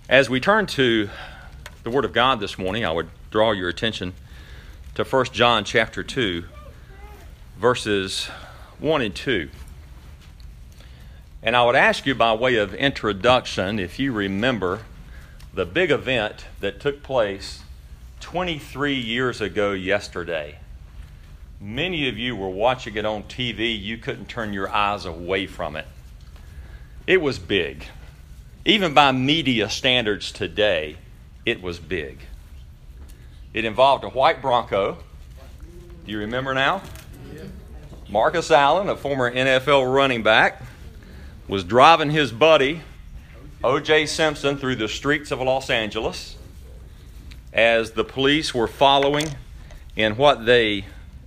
As we turn to the Word of God this morning, I would draw your attention to 1 John chapter 2, verses 1 and 2. And I would ask you by way of introduction if you remember the big event that took place 23 years ago yesterday. Many of you were watching it on TV. You couldn't turn your eyes away from it. It was big. Even by media standards today, it was big. It involved a white Bronco. Do you remember now? Marcus Allen, a former NFL running back, was driving his buddy, O.J. Simpson, through the streets of Los Angeles as the police were following in what they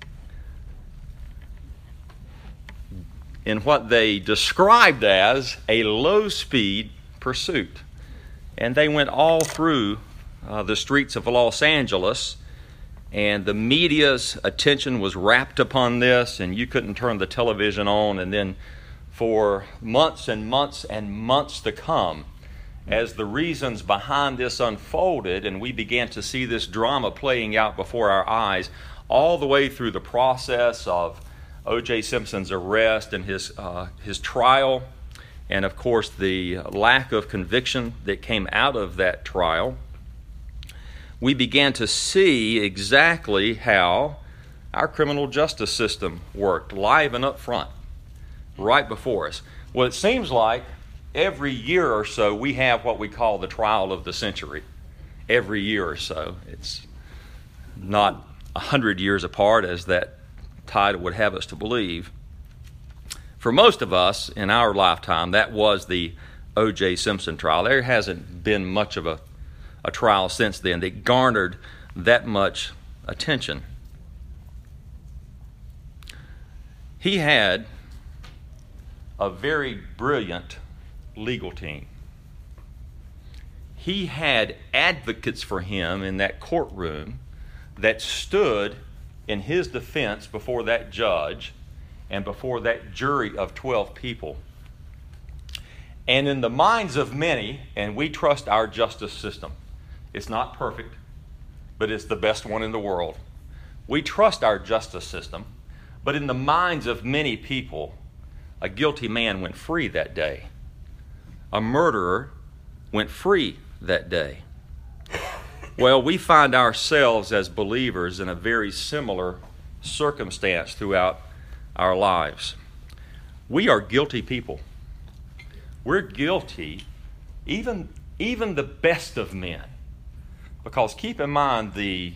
described as a low-speed pursuit. And they went all through the streets of Los Angeles, and the media's attention was wrapped upon this, and you couldn't turn the television on. And then for months and months and months to come, as the reasons behind this unfolded and we began to see this drama playing out before our eyes, all the way through the process of O.J. Simpson's arrest and his trial, and of course the lack of conviction that came out of that trial, we began to see exactly how our criminal justice system worked live and up front, right before us. Well, it seems like every year or so we have what we call the trial of the century. Every year or so. It's not 100 years apart as that title would have us to believe. For most of us in our lifetime, that was the O.J. Simpson trial. There hasn't been much of a trial since then that garnered that much attention. He had a very brilliant legal team. He had advocates for him in that courtroom that stood in his defense before that judge and before that jury of 12 people. And in the minds of many, and we trust our justice system, it's not perfect, but it's the best one in the world. We trust our justice system, but in the minds of many people, a guilty man went free that day. A murderer went free that day. Well, we find ourselves as believers in a very similar circumstance throughout our lives. We are guilty people. We're guilty, even the best of men. Because keep in mind, the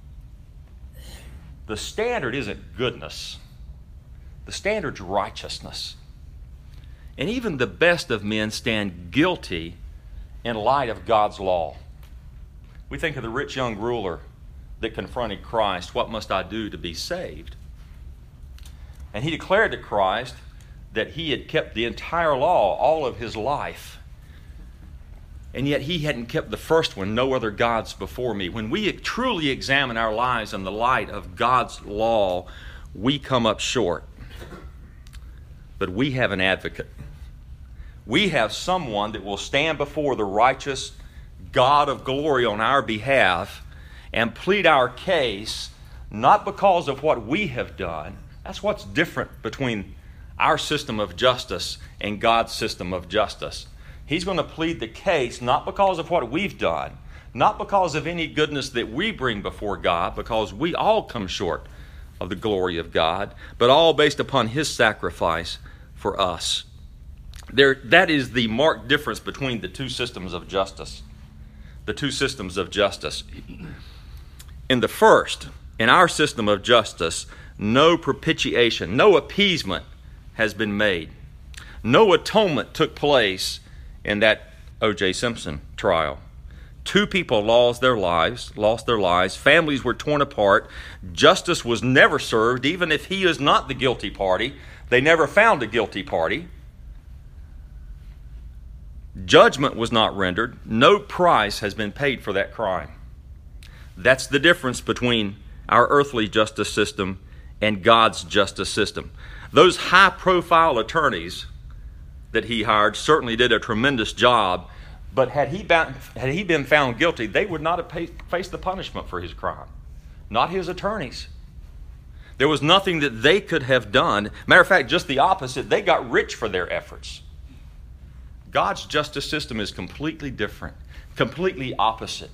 standard isn't goodness. The standard's righteousness. And even the best of men stand guilty in light of God's law. We think of the rich young ruler that confronted Christ, "What must I do to be saved?" And he declared to Christ that he had kept the entire law all of his life. And yet he hadn't kept the first one, "No other gods before me." When we truly examine our lives in the light of God's law, we come up short. But we have an advocate. We have someone that will stand before the righteous God of glory on our behalf and plead our case, not because of what we have done. That's what's different between our system of justice and God's system of justice. He's going to plead the case not because of what we've done, not because of any goodness that we bring before God, because we all come short of the glory of God, but all based upon His sacrifice for us. That is the marked difference between the two systems of justice. The two systems of justice. In the first, in our system of justice, no propitiation, no appeasement has been made. No atonement took place in that O.J. Simpson trial. Two people lost their lives. Families were torn apart. Justice was never served, even if he is not the guilty party. They never found a guilty party. Judgment was not rendered. No price has been paid for that crime. That's the difference between our earthly justice system and God's justice system. Those high-profile attorneys that he hired certainly did a tremendous job, But had he been found guilty, they would not have faced the punishment for his crime. Not his attorneys. There was nothing that they could have done. Matter of fact, just the opposite. They got rich for their efforts. God's justice system is completely different, completely opposite.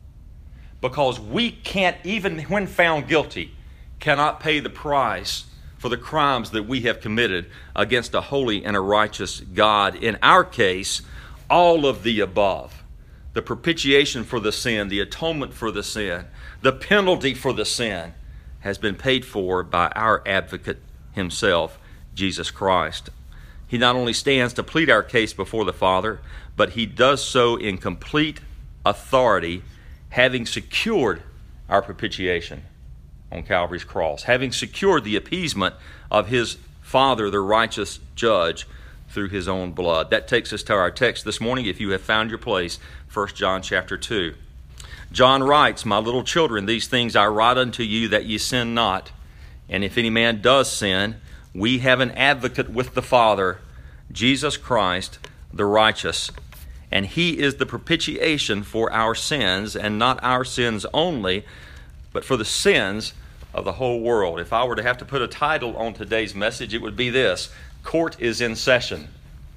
Because we can't, even when found guilty, cannot pay the price for the crimes that we have committed against a holy and a righteous God. In our case, all of the above. The propitiation for the sin, the atonement for the sin, the penalty for the sin has been paid for by our advocate himself, Jesus Christ. He not only stands to plead our case before the Father, but he does so in complete authority, having secured our propitiation on Calvary's cross, having secured the appeasement of his Father, the righteous judge, through his own blood. That takes us to our text this morning, if you have found your place, 1 John chapter 2. John writes, "My little children, these things I write unto you that ye sin not. And if any man does sin, we have an advocate with the Father, Jesus Christ, the righteous. And he is the propitiation for our sins, and not our sins only, but for the sins of the whole world." If I were to have to put a title on today's message, it would be this: Court is in session.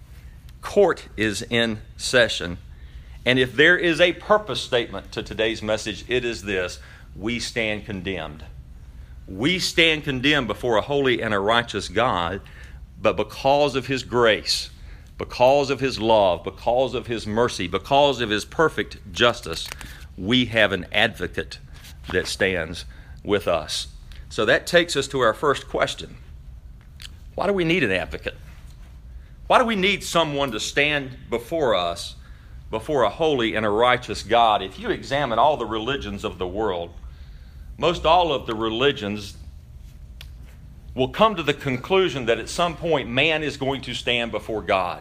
Court is in session. And if there is a purpose statement to today's message, it is this: we stand condemned. We stand condemned before a holy and a righteous God, but because of his grace, because of his love, because of his mercy, because of his perfect justice, we have an advocate that stands with us. So that takes us to our first question. Why do we need an advocate? Why do we need someone to stand before us, before a holy and a righteous God? If you examine all the religions of the world, most all of the religions will come to the conclusion that at some point man is going to stand before God.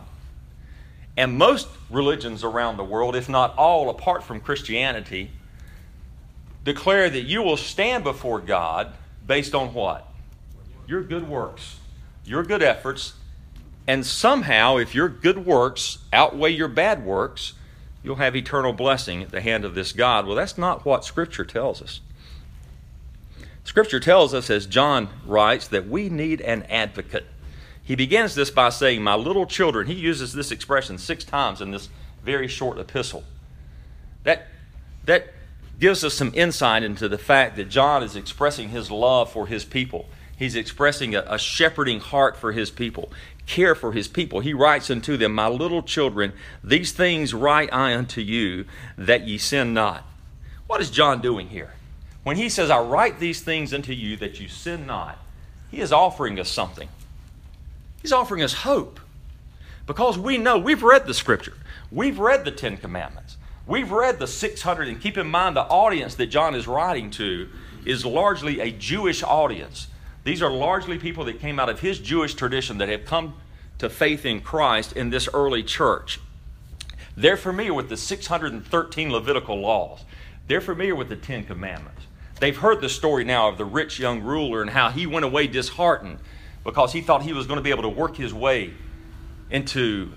And most religions around the world, if not all apart from Christianity, declare that you will stand before God based on what? Your good works, your good efforts, and somehow if your good works outweigh your bad works, you'll have eternal blessing at the hand of this God. Well, that's not what Scripture tells us. Scripture tells us, as John writes, that we need an advocate. He begins this by saying, "My little children." He uses this expression 6 times in this very short epistle. That gives us some insight into the fact that John is expressing his love for his people. He's expressing a shepherding heart for his people, care for his people. He writes unto them, "My little children, these things write I unto you, that ye sin not." What is John doing here? When he says, "I write these things unto you, that you sin not," he is offering us something. He's offering us hope. Because we know, we've read the Scripture. We've read the 10 Commandments. We've read the 600, and keep in mind the audience that John is writing to is largely a Jewish audience. These are largely people that came out of his Jewish tradition that have come to faith in Christ in this early church. They're familiar with the 613 Levitical laws. They're familiar with the 10 Commandments. They've heard the story now of the rich young ruler and how he went away disheartened because he thought he was going to be able to work his way into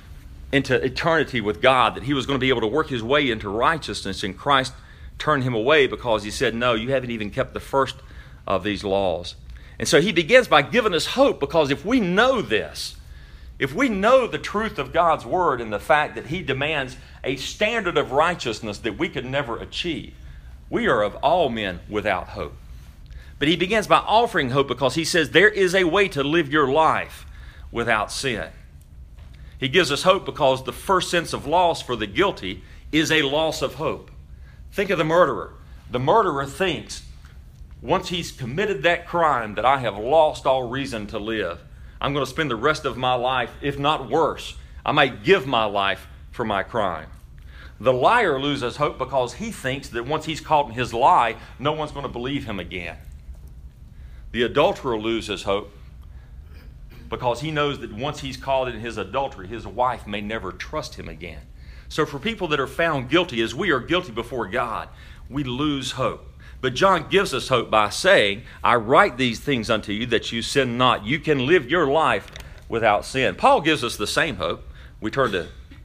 eternity with God, that he was going to be able to work his way into righteousness, and Christ turned him away because he said, "No, you haven't even kept the first of these laws." And so he begins by giving us hope, because if we know this, if we know the truth of God's word and the fact that he demands a standard of righteousness that we could never achieve, we are of all men without hope. But he begins by offering hope because he says there is a way to live your life without sin. He gives us hope because the first sense of loss for the guilty is a loss of hope. Think of the murderer. The murderer thinks, once he's committed that crime, that I have lost all reason to live. I'm going to spend the rest of my life, if not worse, I might give my life for my crime. The liar loses hope because he thinks that once he's caught in his lie, no one's going to believe him again. The adulterer loses hope because he knows that once he's caught in his adultery, his wife may never trust him again. So for people that are found guilty, as we are guilty before God, we lose hope. But John gives us hope by saying, "I write these things unto you that you sin not." You can live your life without sin. Paul gives us the same hope. We turn to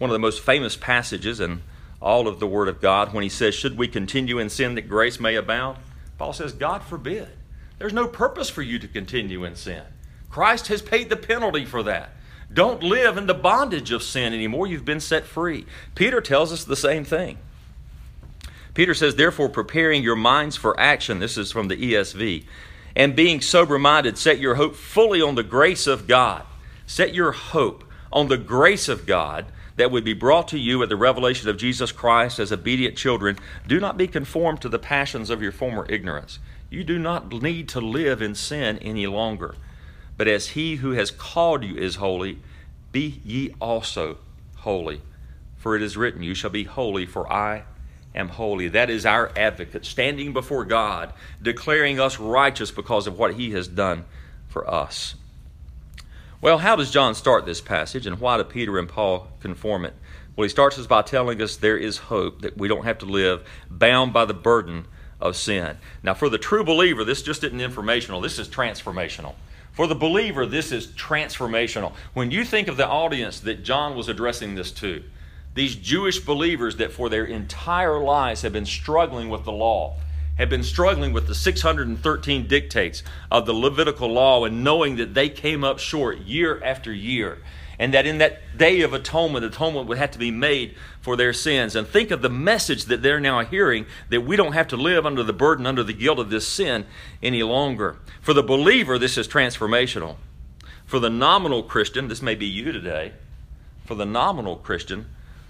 one of the most famous passages in all of the Word of God when he says, should we continue in sin that grace may abound? Paul says, God forbid. There's no purpose for you to continue in sin. Christ has paid the penalty for that. Don't live in the bondage of sin anymore. You've been set free. Peter tells us the same thing. Peter says, therefore, preparing your minds for action, this is from the ESV, and being sober-minded, set your hope fully on the grace of God. Set your hope on the grace of God that would be brought to you at the revelation of Jesus Christ as obedient children. Do not be conformed to the passions of your former ignorance. You do not need to live in sin any longer. But as he who has called you is holy, be ye also holy. For it is written, you shall be holy, for I am holy. That is our advocate, standing before God, declaring us righteous because of what he has done for us. Well, how does John start this passage, and why do Peter and Paul conform it? Well, he starts us by telling us there is hope, that we don't have to live bound by the burden of sin. Now, for the true believer, this just isn't informational. This is transformational. For the believer, this is transformational. When you think of the audience that John was addressing this to, these Jewish believers that for their entire lives have been struggling with the law, have been struggling with the 613 dictates of the Levitical law, and knowing that they came up short year after year, and that in that day of atonement would have to be made for their sins. And think of the message that they're now hearing, that we don't have to live under the burden, under the guilt of this sin any longer. For the believer, this is transformational. For the nominal Christian, this may be you today, for the nominal Christian,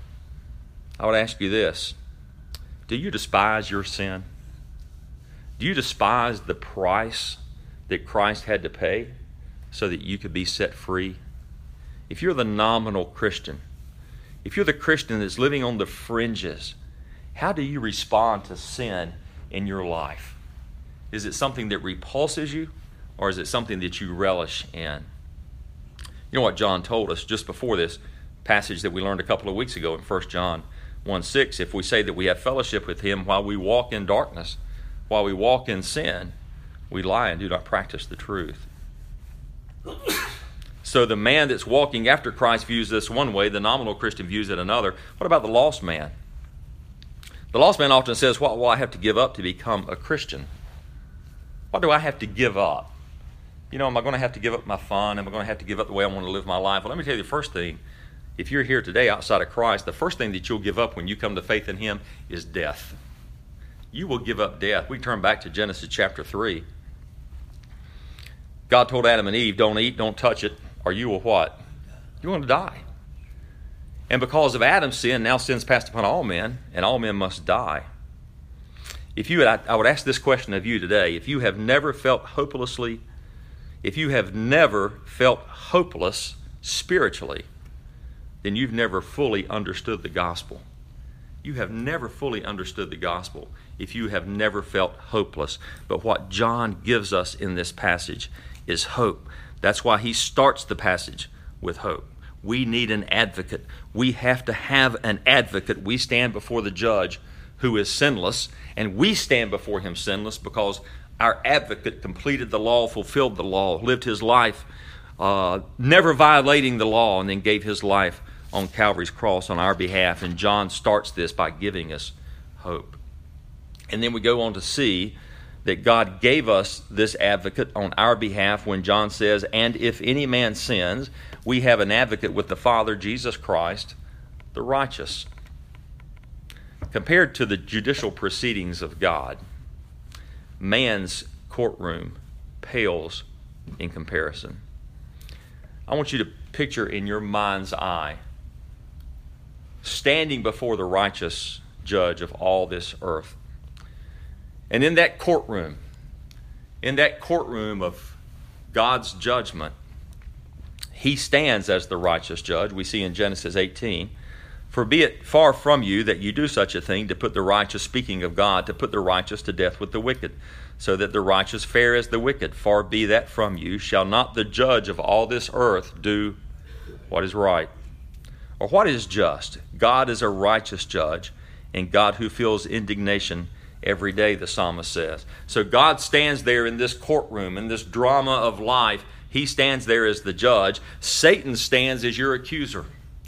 I would ask you this: do you despise your sin? Do you despise the price that Christ had to pay so that you could be set free? If you're the nominal Christian, if you're the Christian that's living on the fringes, how do you respond to sin in your life? Is it something that repulses you, or is it something that you relish in? You know what John told us just before this passage that we learned a couple of weeks ago in 1 John 1:6, if we say that we have fellowship with him while we walk in darkness, while we walk in sin, we lie and do not practice the truth. So the man that's walking after Christ views this one way, the nominal Christian views it another. What about the lost man? The lost man often says, what will I have to give up to become a Christian? What do I have to give up? You know, am I going to have to give up my fun? Am I going to have to give up the way I want to live my life? Well, let me tell you the first thing. If you're here today outside of Christ, the first thing that you'll give up when you come to faith in him is death. You will give up death. We turn back to Genesis chapter 3. God told Adam and Eve, don't eat, don't touch it, or you will what? You're going to die. And because of Adam's sin, now sin's passed upon all men, and all men must die. I would ask this question of you today: if you have never felt hopeless spiritually, then you've never fully understood the gospel. You have never fully understood the gospel if you have never felt hopeless. But what John gives us in this passage is hope. That's why he starts the passage with hope. We need an advocate. We have to have an advocate. We stand before the judge who is sinless, and we stand before him sinless because our advocate completed the law, fulfilled the law, lived his life never violating the law, and then gave his life on Calvary's cross on our behalf. And John starts this by giving us hope. And then we go on to see that God gave us this advocate on our behalf when John says, and if any man sins, we have an advocate with the Father, Jesus Christ, the righteous. Compared to the judicial proceedings of God, man's courtroom pales in comparison. I want you to picture in your mind's eye standing before the righteous judge of all this earth. And in that courtroom of God's judgment, he stands as the righteous judge. We see in Genesis 18, for be it far from you that you do such a thing, to put the righteous, speaking of God, to put the righteous to death with the wicked, so that the righteous fare as the wicked. Far be that from you. Shall not the judge of all this earth do what is right? Or what is just? God is a righteous judge, and God who feels indignation every day, the psalmist says. So God stands there in this courtroom, in this drama of life. He stands there as the judge. Satan stands as your accuser.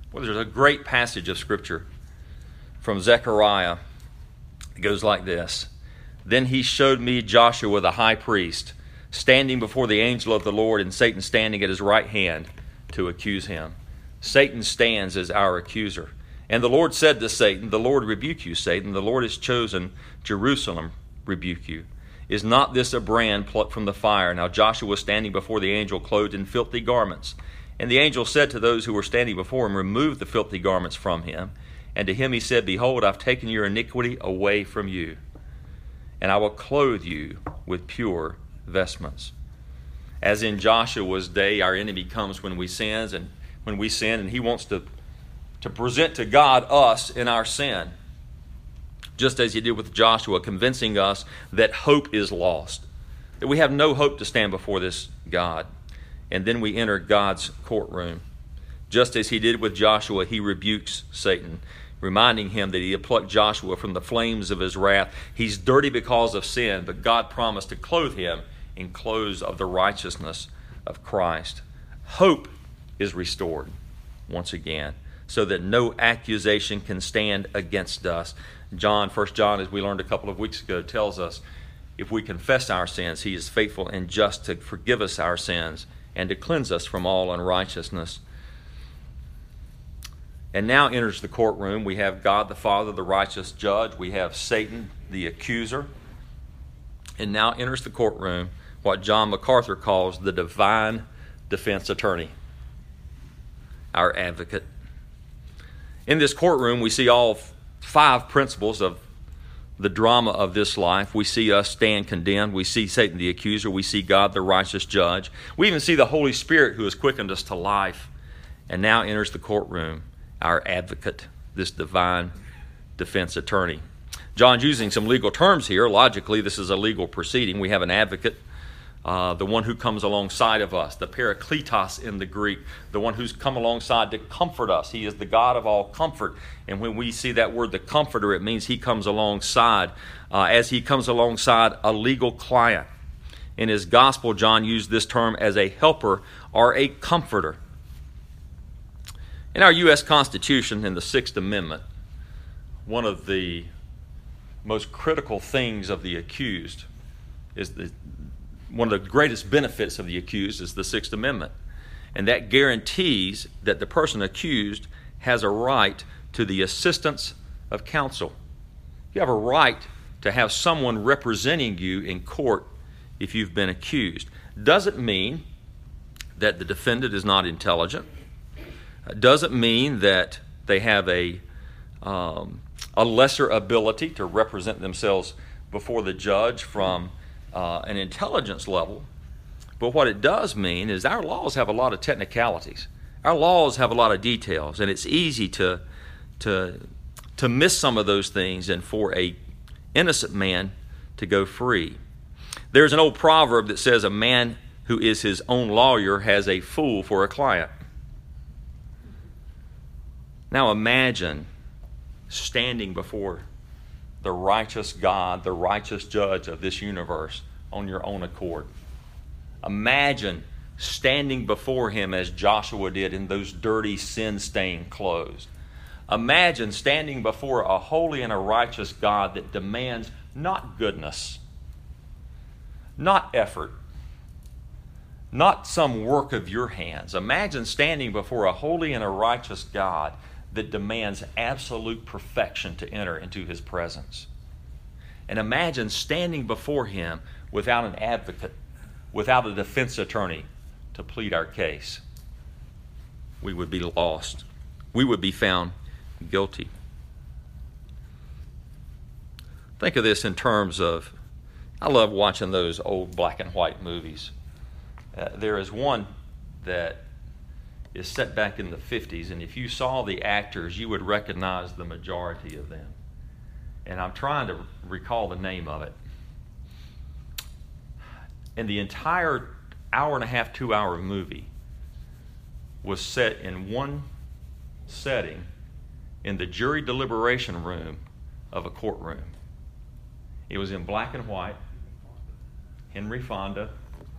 Well, there's a great passage of Scripture from Zechariah. It goes like this. Then he showed me Joshua the high priest, standing before the angel of the Lord, and Satan standing at his right hand to accuse him. Satan stands as our accuser. And the Lord said to Satan, the Lord rebuke you, Satan. The Lord has chosen Jerusalem, rebuke you. Is not this a brand plucked from the fire? Now Joshua was standing before the angel, clothed in filthy garments. And the angel said to those who were standing before him, remove the filthy garments from him. And to him he said, behold, I've taken your iniquity away from you, and I will clothe you with pure vestments. As in Joshua's day, our enemy comes when we sin, and he wants to present to God us in our sin, just as he did with Joshua, convincing us that hope is lost, that we have no hope to stand before this God. And then we enter God's courtroom. Just as he did with Joshua, he rebukes Satan, reminding him that he had plucked Joshua from the flames of his wrath. He's dirty because of sin, but God promised to clothe him in clothes of the righteousness of Christ. Hope is restored once again, so that no accusation can stand against us. 1 John, as we learned a couple of weeks ago, tells us if we confess our sins, he is faithful and just to forgive us our sins and to cleanse us from all unrighteousness. And now enters the courtroom. We have God the Father, the righteous judge. We have Satan, the accuser. And now enters the courtroom what John MacArthur calls the divine defense attorney, our advocate. In this courtroom, we see all 5 principles of the drama of this life. We see us stand condemned. We see Satan the accuser. We see God the righteous judge. We even see the Holy Spirit who has quickened us to life. And now enters the courtroom our advocate, this divine defense attorney. John's using some legal terms here. Logically, this is a legal proceeding. We have an advocate, the one who comes alongside of us, the parakletos in the Greek, the one who's come alongside to comfort us. He is the God of all comfort. And when we see that word, the comforter, it means he comes alongside, as he comes alongside a legal client. In his gospel, John used this term as a helper or a comforter. In our U.S. Constitution, in the Sixth Amendment, one of the most critical things of the accused is one of the greatest benefits of the accused is the Sixth Amendment. And that guarantees that the person accused has a right to the assistance of counsel. You have a right to have someone representing you in court if you've been accused. Doesn't mean that the defendant is not intelligent. Doesn't mean that they have a lesser ability to represent themselves before the judge from an intelligence level. But what it does mean is our laws have a lot of technicalities. Our laws have a lot of details, and it's easy to miss some of those things and for a innocent man to go free. There's an old proverb that says a man who is his own lawyer has a fool for a client. Now imagine standing before the righteous God, the righteous judge of this universe on your own accord. Imagine standing before him as Joshua did in those dirty, sin-stained clothes. Imagine standing before a holy and a righteous God that demands not goodness, not effort, not some work of your hands. Imagine standing before a holy and a righteous God that demands absolute perfection to enter into his presence. And imagine standing before him without an advocate, without a defense attorney to plead our case. We would be lost. We would be found guilty. Think of this in terms of, I love watching those old black and white movies. There is one that is set back in the 50s, and if you saw the actors, you would recognize the majority of them. And I'm trying to recall the name of it. And the entire hour and a half, 2-hour movie was set in one setting in the jury deliberation room of a courtroom. It was in black and white. Henry Fonda.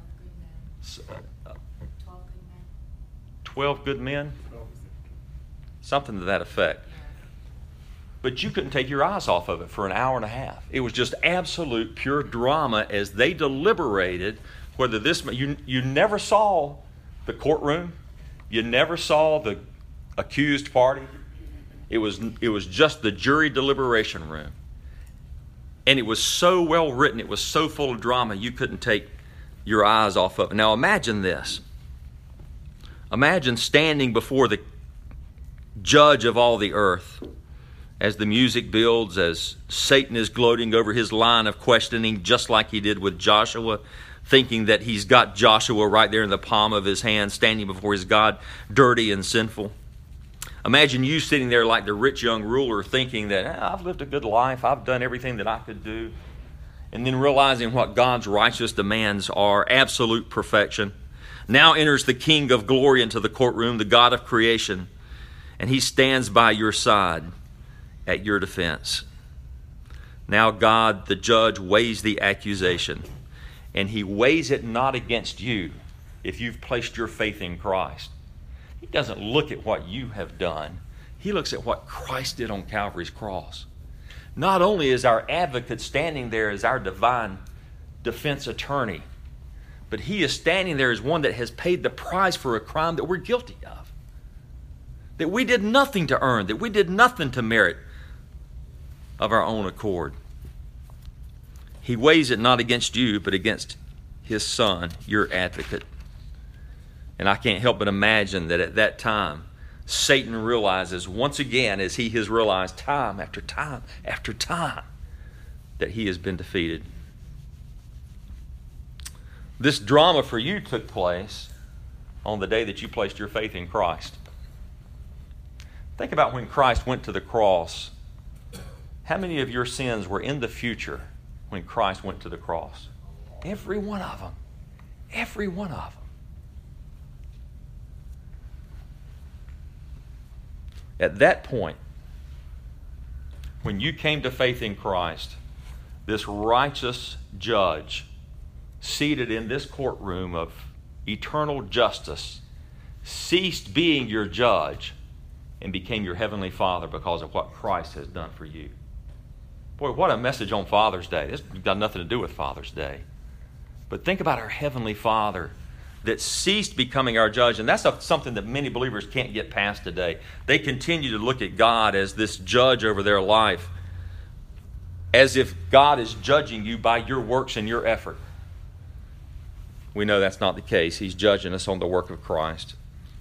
12 Good Men. Something to that effect. But you couldn't take your eyes off of it for an hour and a half. It was just absolute pure drama as they deliberated whether this... You never saw the courtroom. You never saw the accused party. It was just the jury deliberation room. And it was so well written, it was so full of drama, you couldn't take your eyes off of it. Now imagine this. Imagine standing before the judge of all the earth as the music builds, as Satan is gloating over his line of questioning, just like he did with Joshua, thinking that he's got Joshua right there in the palm of his hand, standing before his God, dirty and sinful. Imagine you sitting there like the rich young ruler, thinking that I've lived a good life, I've done everything that I could do, and then realizing what God's righteous demands are, absolute perfection. Now enters the King of glory into the courtroom, the God of creation, and he stands by your side at your defense. Now God, the judge, weighs the accusation, and he weighs it not against you if you've placed your faith in Christ. He doesn't look at what you have done. He looks at what Christ did on Calvary's cross. Not only is our advocate standing there as our divine defense attorney, but he is standing there as one that has paid the price for a crime that we're guilty of, that we did nothing to earn, that we did nothing to merit of our own accord. He weighs it not against you, but against his Son, your advocate. And I can't help but imagine that at that time, Satan realizes once again, as he has realized time after time after time, that he has been defeated. This drama for you took place on the day that you placed your faith in Christ. Think about when Christ went to the cross. How many of your sins were in the future when Christ went to the cross? Every one of them. Every one of them. At that point, when you came to faith in Christ, this righteous judge seated in this courtroom of eternal justice ceased being your judge and became your heavenly Father because of what Christ has done for you. Boy, what a message on Father's Day. This has got nothing to do with Father's Day. But think about our heavenly Father that ceased becoming our judge. And that's something that many believers can't get past today. They continue to look at God as this judge over their life, as if God is judging you by your works and your effort. We know that's not the case. He's judging us on the work of Christ.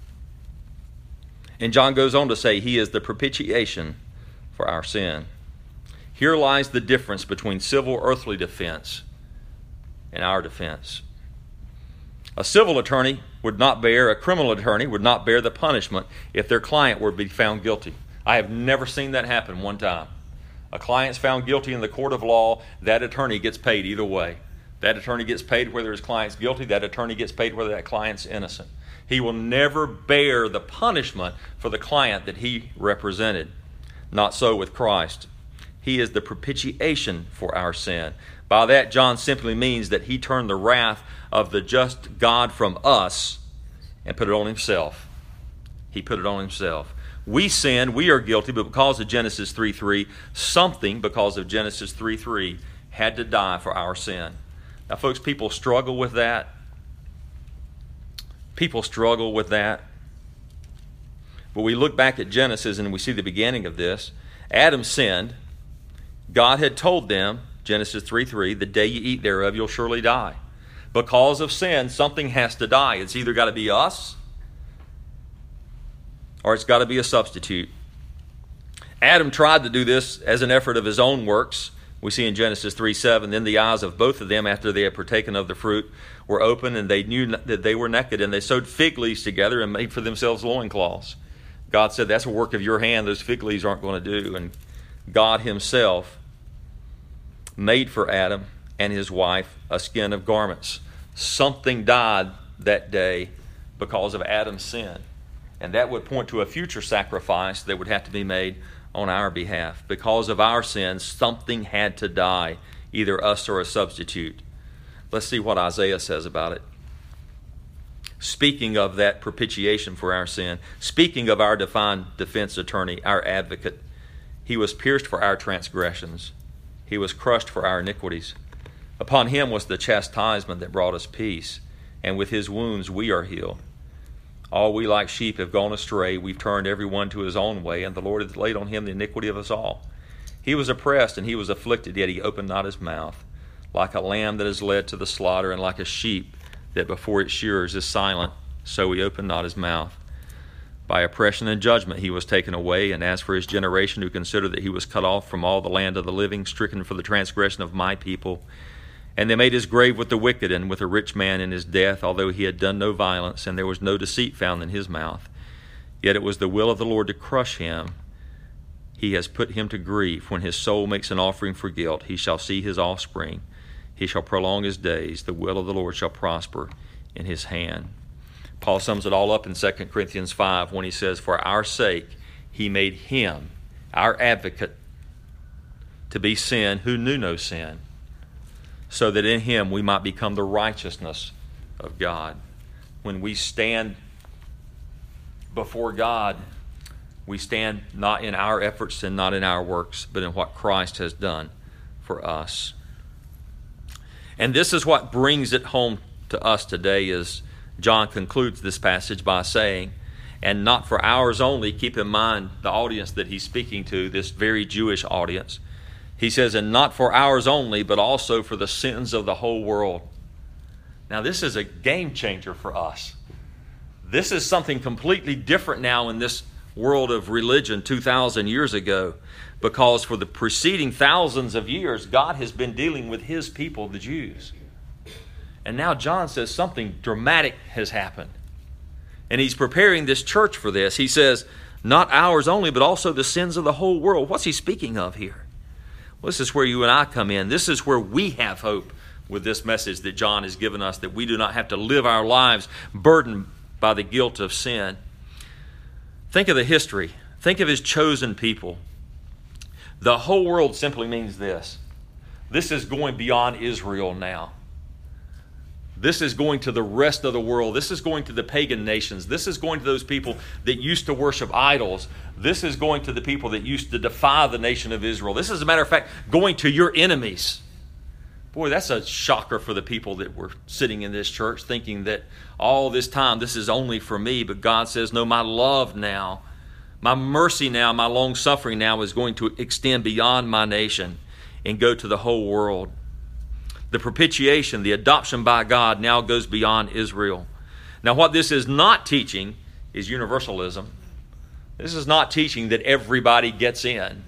And John goes on to say he is the propitiation for our sin. Here lies the difference between civil earthly defense and our defense. A civil attorney would not bear, a criminal attorney would not bear the punishment if their client were to be found guilty. I have never seen that happen one time. A client's found guilty in the court of law, that attorney gets paid either way. That attorney gets paid whether his client's guilty, that attorney gets paid whether that client's innocent. He will never bear the punishment for the client that he represented. Not so with Christ. He is the propitiation for our sin. By that, John simply means that he turned the wrath of the just God from us and put it on himself. He put it on himself. We sinned, we are guilty, but because of Genesis 3:3, something, because of Genesis 3:3, had to die for our sin. Now, folks, people struggle with that. People struggle with that. But we look back at Genesis and we see the beginning of this. Adam sinned. God had told them, Genesis 3:3, the day you eat thereof, you'll surely die. Because of sin, something has to die. It's either got to be us or it's got to be a substitute. Adam tried to do this as an effort of his own works. We see in Genesis 3:7, then the eyes of both of them, after they had partaken of the fruit, were open, and they knew that they were naked, and they sewed fig leaves together and made for themselves loincloths. God said, that's a work of your hand. Those fig leaves aren't going to do. And God himself made for Adam and his wife a skin of garments. Something died that day because of Adam's sin. And that would point to a future sacrifice that would have to be made on our behalf. Because of our sins, something had to die, either us or a substitute. Let's see what Isaiah says about it. speaking of that propitiation for our sin, speaking of our divine defense attorney, our advocate. He was pierced for our transgressions. He was crushed for our iniquities. Upon him was the chastisement that brought us peace, and with his wounds we are healed. All we like sheep have gone astray. We've turned every one to his own way, and the Lord hath laid on him the iniquity of us all. He was oppressed, and he was afflicted, yet he opened not his mouth. Like a lamb that is led to the slaughter, and like a sheep that before its shearers is silent, so he opened not his mouth. By oppression and judgment he was taken away, and as for his generation, who considered that he was cut off from all the land of the living, stricken for the transgression of my people. And they made his grave with the wicked and with a rich man in his death, although he had done no violence, and there was no deceit found in his mouth. Yet it was the will of the Lord to crush him. He has put him to grief. When his soul makes an offering for guilt, he shall see his offspring. He shall prolong his days. The will of the Lord shall prosper in his hand. Paul sums it all up in 2 Corinthians 5 when he says, for our sake he made him, our advocate, to be sin who knew no sin, so that in him we might become the righteousness of God. When we stand before God, we stand not in our efforts and not in our works, but in what Christ has done for us. And this is what brings it home to us today, as John concludes this passage by saying, and not for ours only. Keep in mind the audience that he's speaking to, this very Jewish audience. He says, and not for ours only, but also for the sins of the whole world. Now, this is a game changer for us. This is something completely different now in this world of religion 2,000 years ago, because for the preceding thousands of years, God has been dealing with his people, the Jews. And now John says something dramatic has happened. And he's preparing this church for this. He says, not ours only, but also the sins of the whole world. What's he speaking of here? Well, this is where you and I come in. This is where we have hope with this message that John has given us, that we do not have to live our lives burdened by the guilt of sin. Think of the history. Think of his chosen people. The whole world simply means this. This is going beyond Israel now. This is going to the rest of the world. This is going to the pagan nations. This is going to those people that used to worship idols. This is going to the people that used to defy the nation of Israel. This is, as a matter of fact, going to your enemies. Boy, that's a shocker for the people that were sitting in this church, thinking that all this time this is only for me. But God says, no, my love now, my mercy now, my long suffering now is going to extend beyond my nation and go to the whole world. The propitiation, the adoption by God, now goes beyond Israel. Now, what this is not teaching is universalism. This is not teaching that everybody gets in.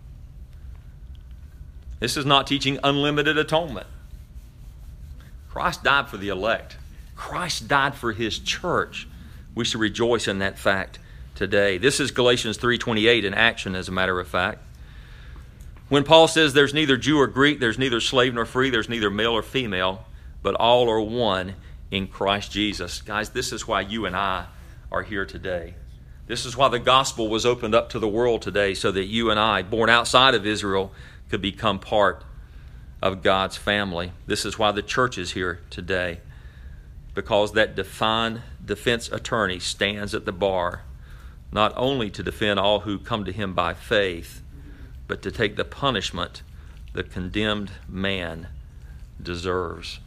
This is not teaching unlimited atonement. Christ died for the elect. Christ died for his church. We should rejoice in that fact today. This is Galatians 3:28 in action, as a matter of fact. When Paul says there's neither Jew or Greek, there's neither slave nor free, there's neither male or female, but all are one in Christ Jesus. Guys, this is why you and I are here today. This is why the gospel was opened up to the world today, so that you and I, born outside of Israel, could become part of God's family. This is why the church is here today, because that divine defense attorney stands at the bar, not only to defend all who come to him by faith, but to take the punishment the condemned man deserves.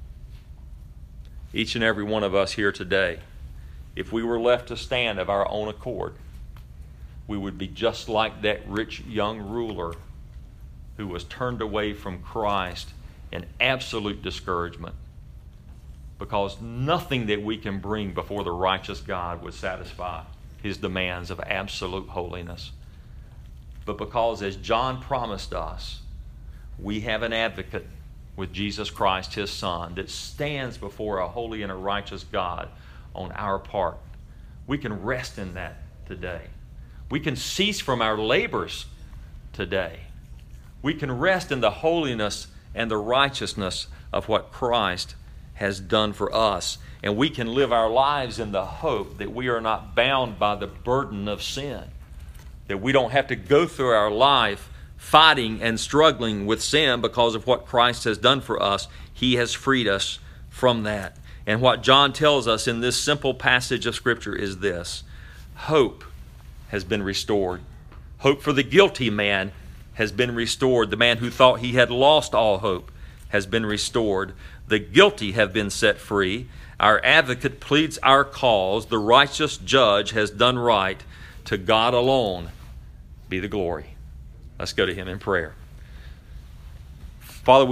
Each and every one of us here today, if we were left to stand of our own accord, we would be just like that rich young ruler who was turned away from Christ in absolute discouragement, because nothing that we can bring before the righteous God would satisfy his demands of absolute holiness. But because, as John promised us, we have an advocate with Jesus Christ, his Son, that stands before a holy and a righteous God on our part, we can rest in that today. We can cease from our labors today. We can rest in the holiness and the righteousness of what Christ has done for us. And we can live our lives in the hope that we are not bound by the burden of sin, that we don't have to go through our life fighting and struggling with sin because of what Christ has done for us. He has freed us from that. And what John tells us in this simple passage of Scripture is this: hope has been restored. Hope for the guilty man has been restored. The man who thought he had lost all hope has been restored. The guilty have been set free. Our advocate pleads our cause. The righteous judge has done right. To God alone be the glory. Let's go to him in prayer. Father,